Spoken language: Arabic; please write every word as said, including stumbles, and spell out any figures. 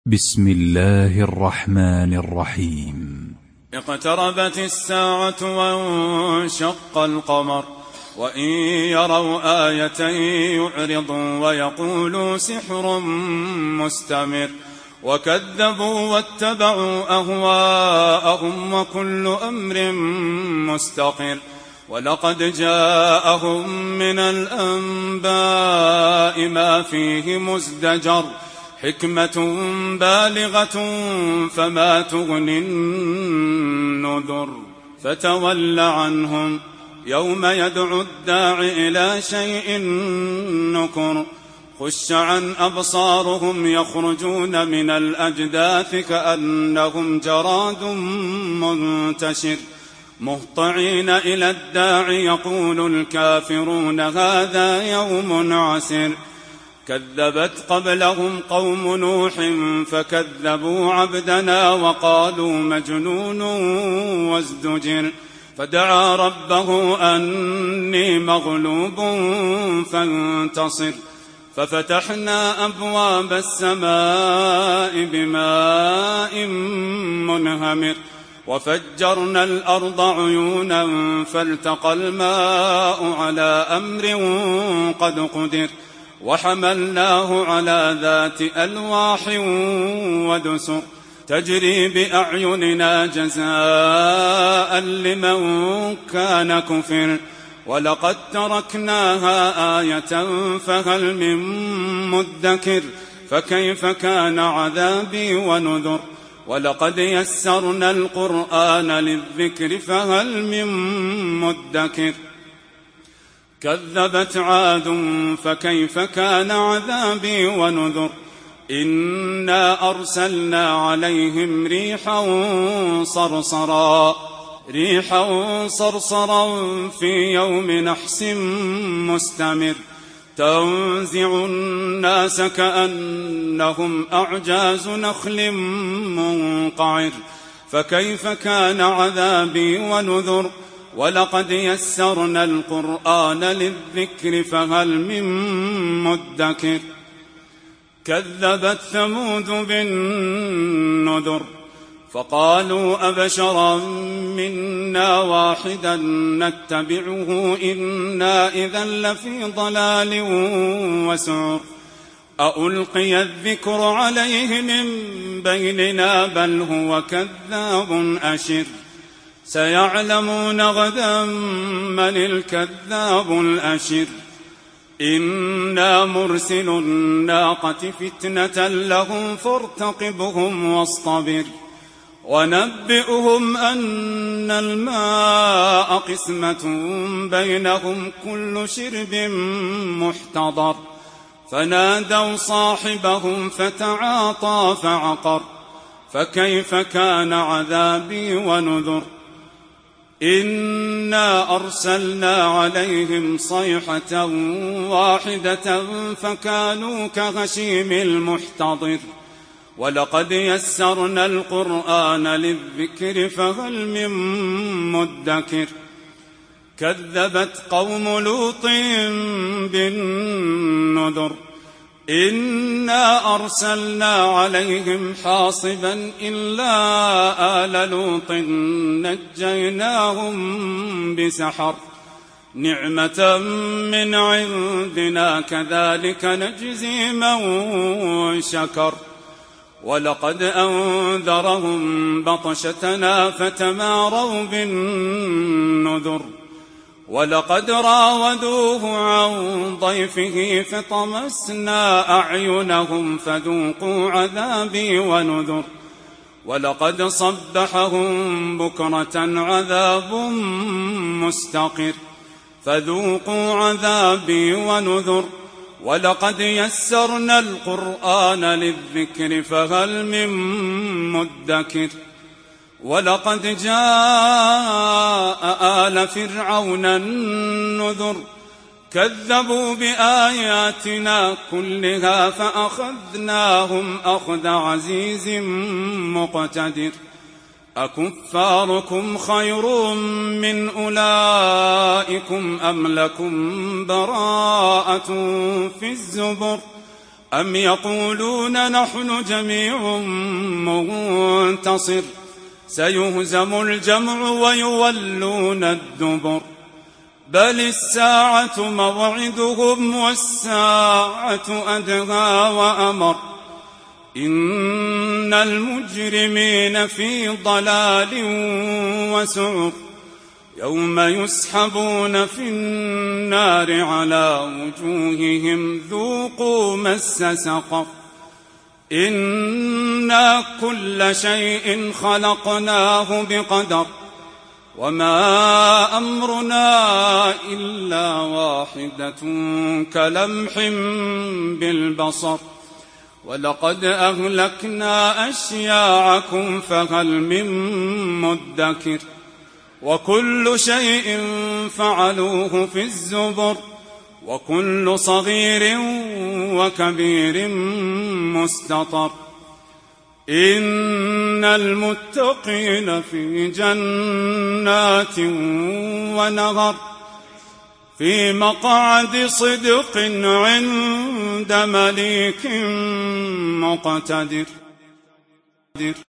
بسم الله الرحمن الرحيم. اقتربت الساعة وانشق القمر وإن يروا آية يعرضوا ويقولوا سحر مستمر وكذبوا واتبعوا أهواءهم وكل أمر مستقر ولقد جاءهم من الأنباء ما فيه مزدجر حكمة بالغة فما تغني النذر فتول عنهم يوم يدعو الداع إلى شيء نكر خش عن أبصارهم يخرجون من الأجداث كأنهم جراد منتشر مهطعين إلى الداع يقول الكافرون هذا يوم عسر كذبت قبلهم قوم نوح فكذبوا عبدنا وقالوا مجنون وازدجر فدعا ربه أني مغلوب فانتصر ففتحنا أبواب السماء بماء منهمر وفجرنا الأرض عيونا فالتقى الماء على أمر قد قدر وحملناه على ذات ألواح ودسر تجري بأعيننا جزاء لمن كان كفر ولقد تركناها آية فهل من مدكر فكيف كان عذابي ونذر ولقد يسرنا القرآن للذكر فهل من مدكر كذبت عاد فكيف كان عذابي ونذر إنا أرسلنا عليهم ريحا صرصرا ريحا صرصرا في يوم نحس مستمر تنزع الناس كأنهم أعجاز نخل منقعر فكيف كان عذابي ونذر ولقد يسرنا القرآن للذكر فهل من مدكر كذبت ثمود بالنذر فقالوا أبشرا منا واحدا نتبعه إنا إذا لفي ضلال وسعر أألقي الذكر عليه من بيننا بل هو كذاب أشر سيعلمون غدا من الكذاب الأشر إنا مرسل الناقة فتنة لهم فارتقبهم واصطبر ونبئهم أن الماء قسمة بينهم كل شرب محتضر فنادوا صاحبهم فتعاطى فعقر فكيف كان عذابي ونذر إنا أرسلنا عليهم صيحة واحدة فكانوا كغشيم المحتضر ولقد يسرنا القرآن للذكر فهل من مدكر كذبت قوم لوط بالنذر إنا أرسلنا عليهم حاصبا إلا آل لوط نجيناهم بسحر نعمة من عندنا كذلك نجزي من شكر ولقد أنذرهم بطشتنا فتماروا بالنذر ولقد راودوه عن ضيفه فطمسنا أعينهم فذوقوا عذابي ونذر ولقد صبحهم بكرة عذاب مستقر فذوقوا عذابي ونذر ولقد يسرنا القرآن للذكر فهل من مدكر ولقد جاء آل فرعون النذر كذبوا بآياتنا كلها فأخذناهم أخذ عزيز مقتدر أكفاركم خير من أولئكم أم لكم براءة في الزبر أم يقولون نحن جميع منتصر سيهزم الجمع ويولون الدبر بل الساعة موعدهم والساعة أدهى وأمر إن المجرمين في ضلال وسعر يوم يسحبون في النار على وجوههم ذوقوا مس سقر إنا كل شيء خلقناه بقدر وما أمرنا إلا واحدة كلمح بالبصر ولقد أهلكنا أشياعكم فهل من مدكر وكل شيء فعلوه في الزبر وكل صغير وكبير مستطر إن المتقين في جنات ونهر في مقعد صدق عند مليك مقتدر